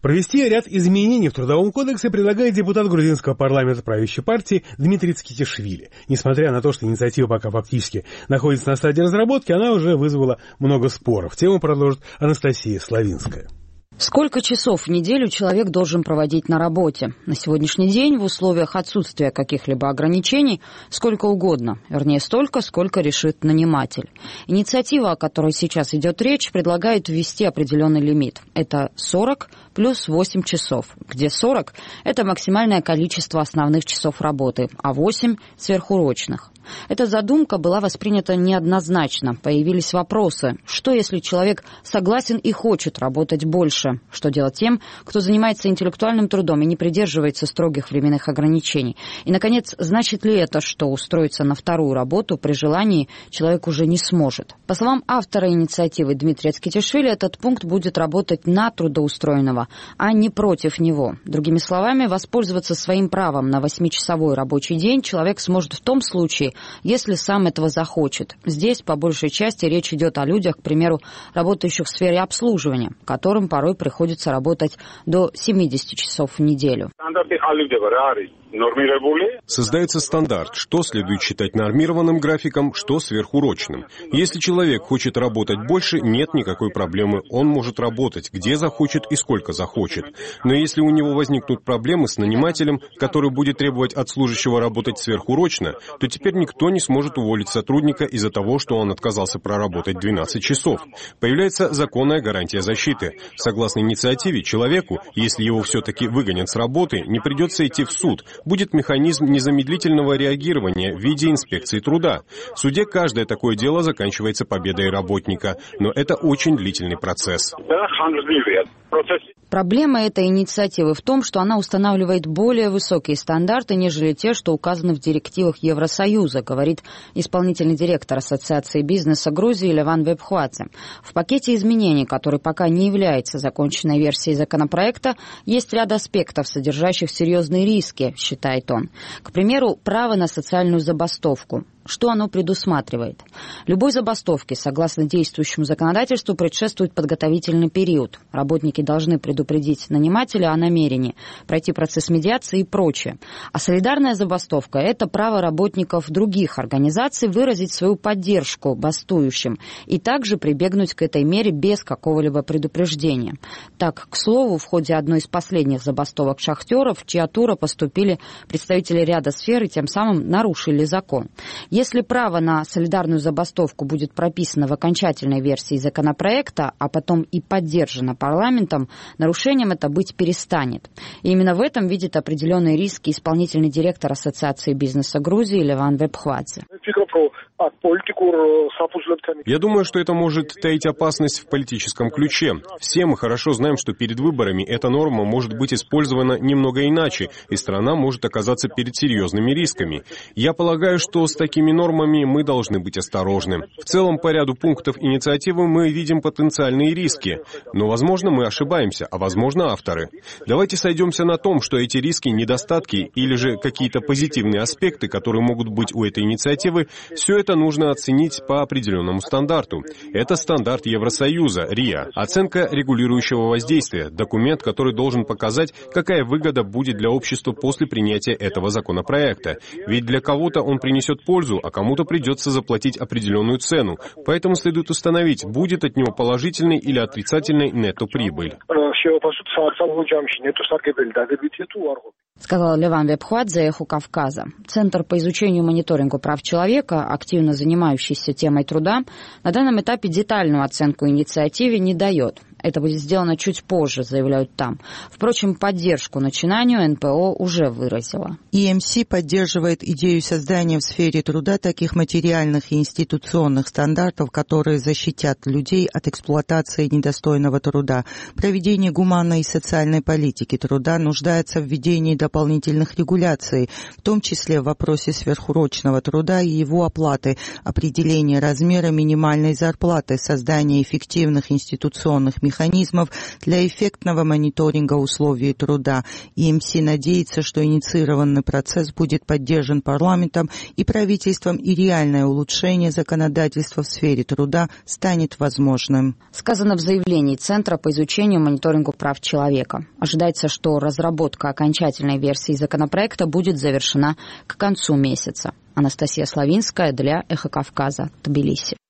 Провести ряд изменений в Трудовом кодексе предлагает депутат грузинского парламента правящей партии Дмитрий Цкитишвили. Несмотря на то, что инициатива пока фактически находится на стадии разработки, она уже вызвала много споров. Тему продолжит Анастасия Славинская. Сколько часов в неделю человек должен проводить на работе? На сегодняшний день в условиях отсутствия каких-либо ограничений сколько угодно, вернее столько, сколько решит наниматель. Инициатива, о которой сейчас идет речь, предлагает ввести определенный лимит. Это 40 плюс 8 часов, где 40 – это максимальное количество основных часов работы, а 8 – сверхурочных. Эта задумка была воспринята неоднозначно. Появились вопросы. Что, если человек согласен и хочет работать больше? Что делать тем, кто занимается интеллектуальным трудом и не придерживается строгих временных ограничений? И, наконец, значит ли это, что устроиться на вторую работу при желании человек уже не сможет? По словам автора инициативы Дмитрия Цкитишвили, этот пункт будет работать на трудоустроенного, а не против него. Другими словами, воспользоваться своим правом на 8-часовой рабочий день человек сможет в том случае, если сам этого захочет. Здесь, по большей части, речь идет о людях, к примеру, работающих в сфере обслуживания, которым порой приходится работать до 70 часов в неделю. Создается стандарт, что следует считать нормированным графиком, что сверхурочным. Если человек хочет работать больше, нет никакой проблемы. Он может работать, где захочет и сколько захочет. Но если у него возникнут проблемы с нанимателем, который будет требовать от служащего работать сверхурочно, то теперь никто не сможет уволить сотрудника из-за того, что он отказался проработать 12 часов. Появляется законная гарантия защиты. Согласно инициативе, человеку, если его все-таки выгонят с работы, не придется идти в суд. Будет механизм незамедлительного реагирования в виде инспекции труда. В суде каждое такое дело заканчивается победой работника, но это очень длительный процесс. Проблема этой инициативы в том, что она устанавливает более высокие стандарты, нежели те, что указаны в директивах Евросоюза, говорит исполнительный директор Ассоциации бизнеса Грузии Леван Вебхвадзе. В пакете изменений, который пока не является законченной версией законопроекта, есть ряд аспектов, содержащих серьезные риски, считает он. К примеру, право на социальную забастовку. Что оно предусматривает? Любой забастовке, согласно действующему законодательству, предшествует подготовительный период. Работники должны предупредить нанимателя о намерении, пройти процесс медиации и прочее. А солидарная забастовка – это право работников других организаций выразить свою поддержку бастующим и также прибегнуть к этой мере без какого-либо предупреждения. Так, к слову, в ходе одной из последних забастовок шахтеров в Чиатура поступили представители ряда сфер и тем самым нарушили закон. Если право на солидарную забастовку будет прописано в окончательной версии законопроекта, а потом и поддержано парламентом, нарушением это быть перестанет. И именно в этом видит определенные риски исполнительный директор Ассоциации бизнеса Грузии Леван Вебхвадзе. Я думаю, что это может таить опасность в политическом ключе. Все мы хорошо знаем, что перед выборами эта норма может быть использована немного иначе, и страна может оказаться перед серьезными рисками. Я полагаю, что с такими нормами мы должны быть осторожны. В целом, по ряду пунктов инициативы мы видим потенциальные риски. Но, возможно, мы ошибаемся, а возможно, авторы. Давайте сойдемся на том, что эти риски, недостатки или же какие-то позитивные аспекты, которые могут быть у этой инициативы, все это нужно оценить по определенному стандарту. Это стандарт Евросоюза, РИА, оценка регулирующего воздействия, документ, который должен показать, какая выгода будет для общества после принятия этого законопроекта. Ведь для кого-то он принесет пользу, а кому-то придется заплатить определенную цену. Поэтому следует установить, будет от него положительной или отрицательной нетто-прибыль. Сказал Леван Вебхвадзе «Эхо Кавказа». Центр по изучению и мониторингу прав человека, активно занимающийся темой труда, на данном этапе детальную оценку инициативе не дает. Это будет сделано чуть позже, заявляют там. Впрочем, поддержку начинанию НПО уже выразила. ИМС поддерживает идею создания в сфере труда таких материальных и институционных стандартов, которые защитят людей от эксплуатации недостойного труда. Проведение гуманной и социальной политики труда нуждается в введении дополнительных регуляций, в том числе в вопросе сверхурочного труда и его оплаты, определения размера минимальной зарплаты, создания эффективных институционных механизмов для эффектного мониторинга условий труда. ЕМС надеется, что инициированный процесс будет поддержан парламентом и правительством, и реальное улучшение законодательства в сфере труда станет возможным. Сказано в заявлении Центра по изучению и мониторингу прав человека. Ожидается, что разработка окончательной версии законопроекта будет завершена к концу месяца. Анастасия Славинская для «Эхо Кавказа», Тбилиси.